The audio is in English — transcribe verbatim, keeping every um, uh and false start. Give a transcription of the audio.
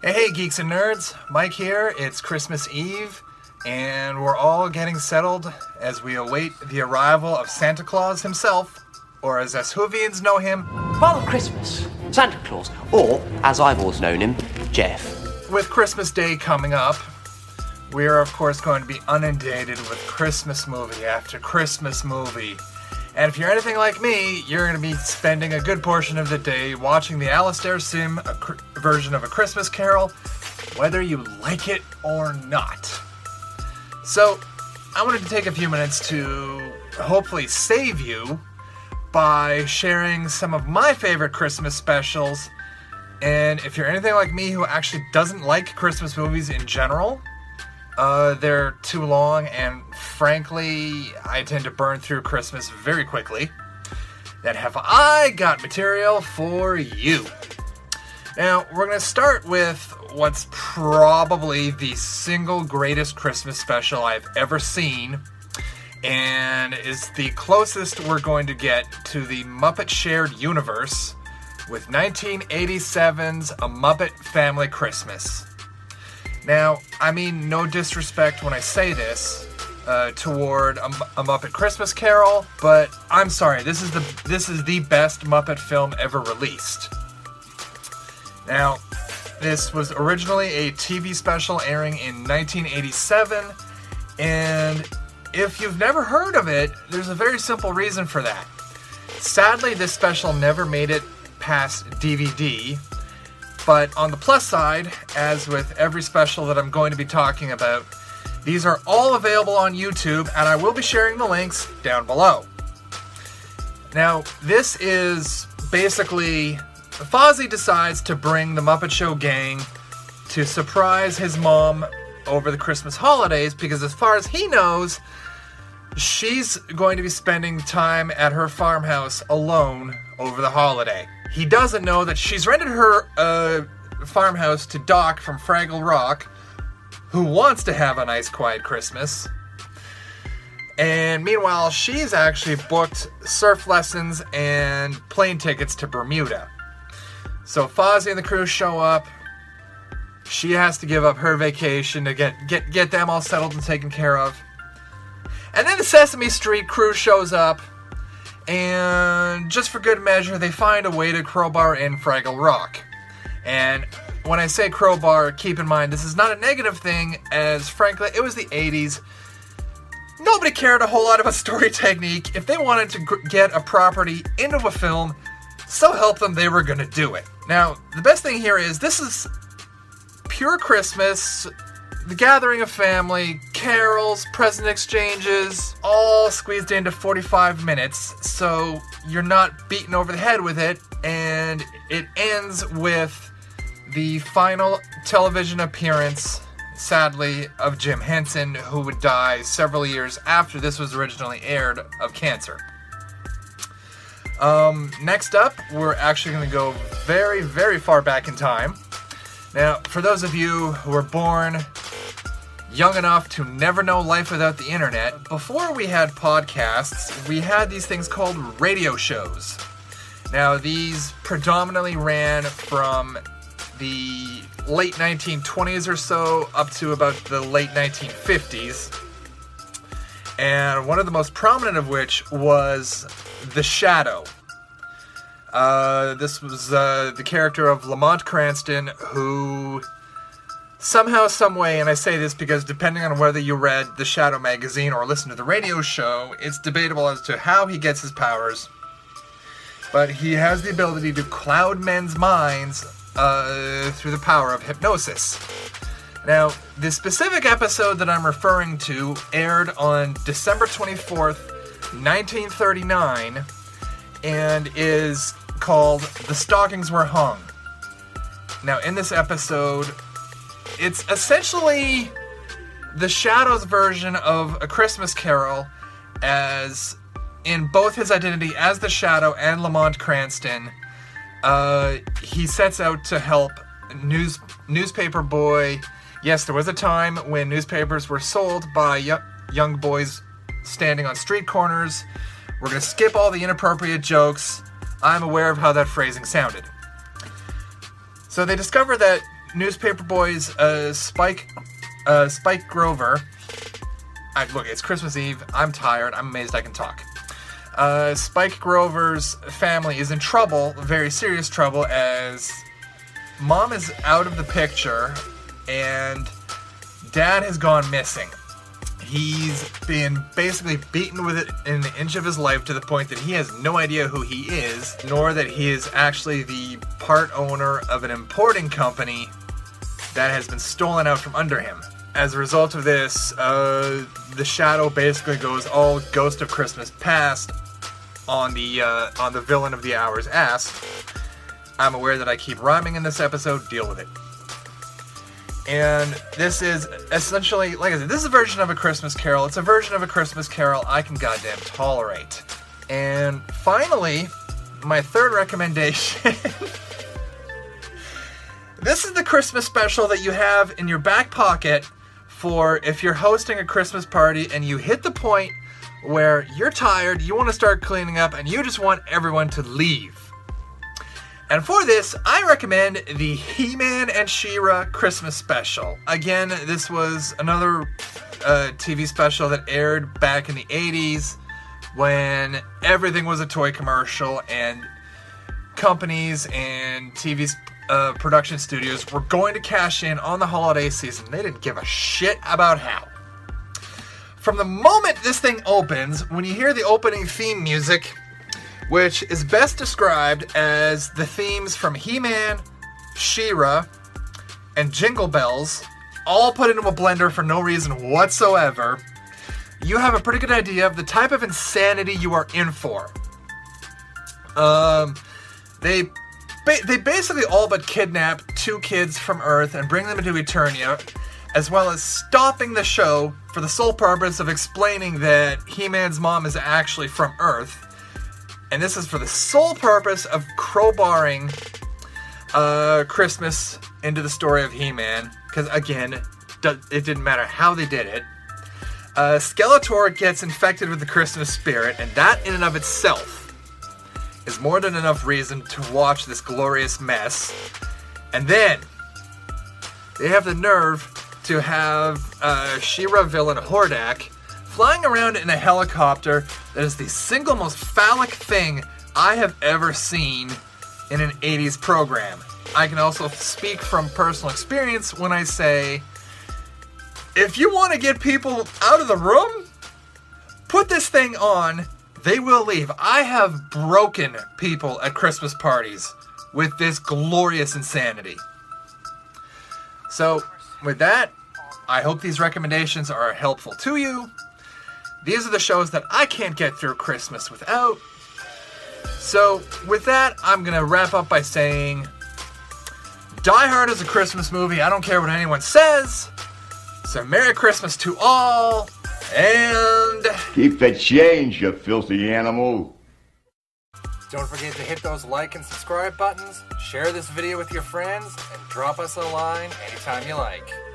Hey, hey, geeks and nerds. Mike here. It's Christmas Eve, and we're all getting settled as we await the arrival of Santa Claus himself, or as us Whovians know him, Father Christmas, Santa Claus, or, as I've always known him, Jeff. With Christmas Day coming up, we are, of course, going to be inundated with Christmas movie after Christmas movie. And if you're anything like me, you're going to be spending a good portion of the day watching the Alastair Sim a cr- version of A Christmas Carol, whether you like it or not. So, I wanted to take a few minutes to hopefully save you by sharing some of my favorite Christmas specials. And if you're anything like me who actually doesn't like Christmas movies in general, Uh, they're too long, and frankly, I tend to burn through Christmas very quickly. Then have I got material for you. Now, we're going to start with what's probably the single greatest Christmas special I've ever seen, and is the closest we're going to get to the Muppet Shared Universe with nineteen eighty-seven's A Muppet Family Christmas. Now, I mean no disrespect when I say this uh, toward a, a Muppet Christmas Carol, but I'm sorry, this is the this is the best Muppet film ever released. Now, this was originally a T V special airing in nineteen eighty-seven, and if you've never heard of it, there's a very simple reason for that. Sadly, this special never made it past D V D. But on the plus side, as with every special that I'm going to be talking about, these are all available on YouTube, and I will be sharing the links down below. Now, this is basically, Fozzie decides to bring the Muppet Show gang to surprise his mom over the Christmas holidays, because as far as he knows, she's going to be spending time at her farmhouse alone over the holiday. He doesn't know that she's rented her uh, farmhouse to Doc from Fraggle Rock, who wants to have a nice, quiet Christmas. And meanwhile, she's actually booked surf lessons and plane tickets to Bermuda. So Fozzie and the crew show up. She has to give up her vacation to get, get, get them all settled and taken care of. And then the Sesame Street crew shows up. And just for good measure, they find a way to crowbar in Fraggle Rock. And when I say crowbar, keep in mind, this is not a negative thing, as frankly, it was the eighties. Nobody cared a whole lot about story technique. If they wanted to g- get a property into a film, so help them, they were going to do it. Now, the best thing here is, this is pure Christmas, the gathering of family, carols, present exchanges, all squeezed into forty-five minutes, so you're not beaten over the head with it, and it ends with the final television appearance, sadly, of Jim Henson, who would die several years after this was originally aired of cancer. Um, next up, we're actually going to go very, very far back in time. Now, for those of you who were born young enough to never know life without the internet, before we had podcasts, we had these things called radio shows. Now, these predominantly ran from the late nineteen twenties or so up to about the late nineteen fifties. And one of the most prominent of which was The Shadow. Uh, this was uh, the character of Lamont Cranston, who somehow, someway, and I say this because depending on whether you read The Shadow magazine or listened to the radio show, it's debatable as to how he gets his powers. But he has the ability to cloud men's minds uh, through the power of hypnosis. Now, the specific episode that I'm referring to aired on December twenty-fourth, nineteen thirty-nine, and is called The Stockings Were Hung. Now, in this episode, it's essentially the Shadow's version of A Christmas Carol, as in both his identity as the Shadow and Lamont Cranston. Uh, he sets out to help news newspaper boy. Yes, there was a time when newspapers were sold by y- young boys standing on street corners. We're going to skip all the inappropriate jokes. I'm aware of how that phrasing sounded. So they discover that newspaper boys, uh, Spike, uh, Spike Grover. I, look, it's Christmas Eve. I'm tired. I'm amazed I can talk. Uh, Spike Grover's family is in trouble, very serious trouble, as mom is out of the picture and dad has gone missing. He's been basically beaten with it in an inch of his life to the point that he has no idea who he is, nor that he is actually the part owner of an importing company that has been stolen out from under him. As a result of this, uh, the shadow basically goes all Ghost of Christmas Past on the uh, on the villain of the hour's ass. I'm aware that I keep rhyming in this episode. Deal with it. And this is essentially, like I said, this is a version of A Christmas Carol. It's a version of A Christmas Carol I can goddamn tolerate. And finally, my third recommendation. This is the Christmas special that you have in your back pocket for if you're hosting a Christmas party and you hit the point where you're tired, you want to start cleaning up, and you just want everyone to leave. And for this, I recommend the He-Man and She-Ra Christmas special. Again, this was another uh, T V special that aired back in the eighties when everything was a toy commercial and companies and T V uh, production studios were going to cash in on the holiday season. They didn't give a shit about how. From the moment this thing opens, when you hear the opening theme music, which is best described as the themes from He-Man, She-Ra, and Jingle Bells, all put into a blender for no reason whatsoever, you have a pretty good idea of the type of insanity you are in for. Um, they, ba- they basically all but kidnap two kids from Earth and bring them into Eternia, as well as stopping the show for the sole purpose of explaining that He-Man's mom is actually from Earth. And this is for the sole purpose of crowbarring uh, Christmas into the story of He-Man. Because, again, it didn't matter how they did it. Uh, Skeletor gets infected with the Christmas spirit, and that in and of itself is more than enough reason to watch this glorious mess. And then, they have the nerve to have uh, She-Ra villain Hordak flying around in a helicopter that is the single most phallic thing I have ever seen in an eighties program. I can also speak from personal experience when I say, if you want to get people out of the room, put this thing on, they will leave. I have broken people at Christmas parties with this glorious insanity. So, with that, I hope these recommendations are helpful to you. These are the shows that I can't get through Christmas without. So, with that, I'm going to wrap up by saying, Die Hard is a Christmas movie. I don't care what anyone says. So, Merry Christmas to all, and... Keep the change, you filthy animal. Don't forget to hit those like and subscribe buttons, share this video with your friends, and drop us a line anytime you like.